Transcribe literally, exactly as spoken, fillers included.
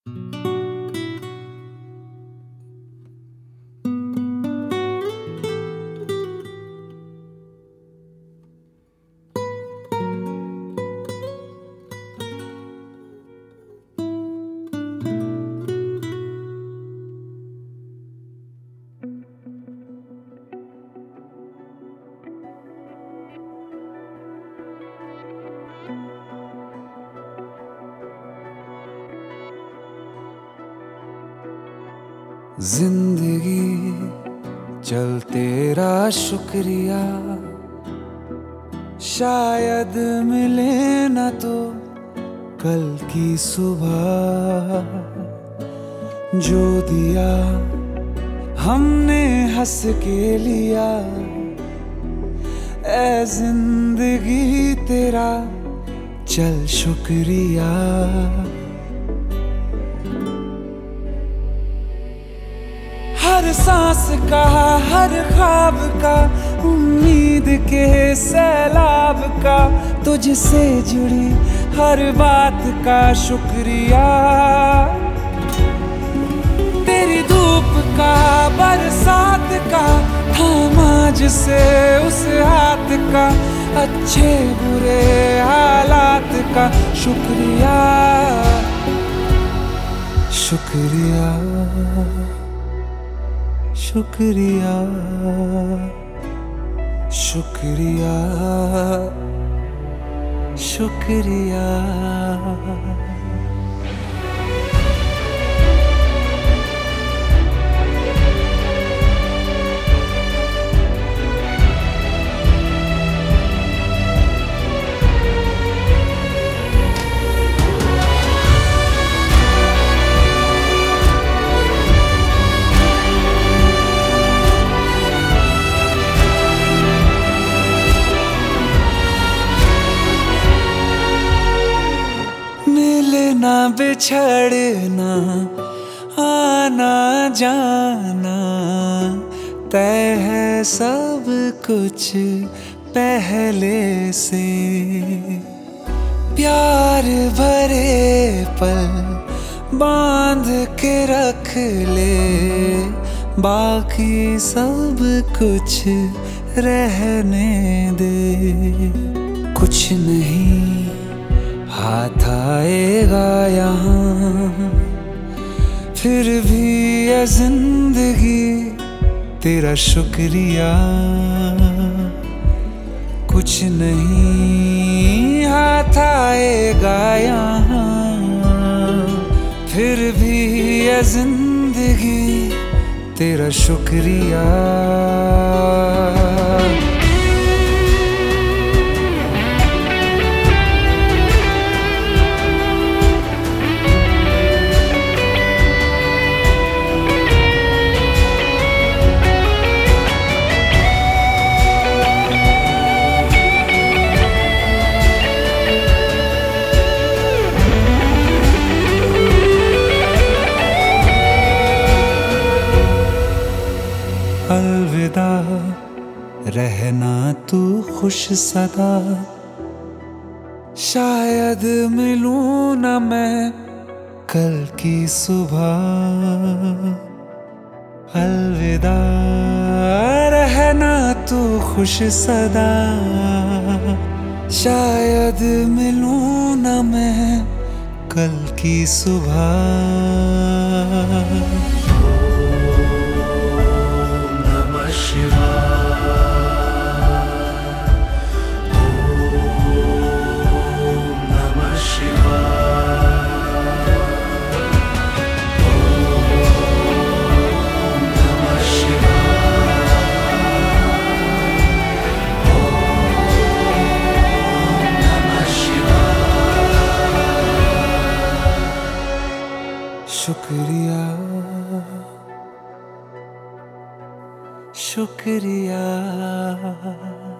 जिंदगी चल तेरा शुक्रिया, शायद मिले न तो कल की सुबह। जो दिया हमने हंस के लिया, ऐ जिंदगी तेरा चल शुक्रिया। हर सांस का, हर ख्वाब का, उम्मीद के सैलाब का, तुझसे जुड़ी हर बात का शुक्रिया। तेरी धूप का, बरसात का, थामा जिसे उस हाथ का, अच्छे बुरे हालात का शुक्रिया। शुक्रिया शुक्रिया शुक्रिया शुक्रिया। मिलना बिछड़ना, आना जाना, तय है सब कुछ पहले से। प्यार भरे पल बांध के रख ले, बाकी सब कुछ रहने दे। कुछ नहीं हाथ आएगा यहाँ, फिर भी ये जिंदगी तेरा शुक्रिया। कुछ नहीं हाथ आएगा यहाँ, फिर भी ये जिंदगी तेरा शुक्रिया। अलविदा रहना तू खुश सदा, शायद मिलूं न मैं कल की सुबह। अलविदा रहना तू खुश सदा, शायद मिलूं न मैं कल की सुबह। शुक्रिया शुक्रिया।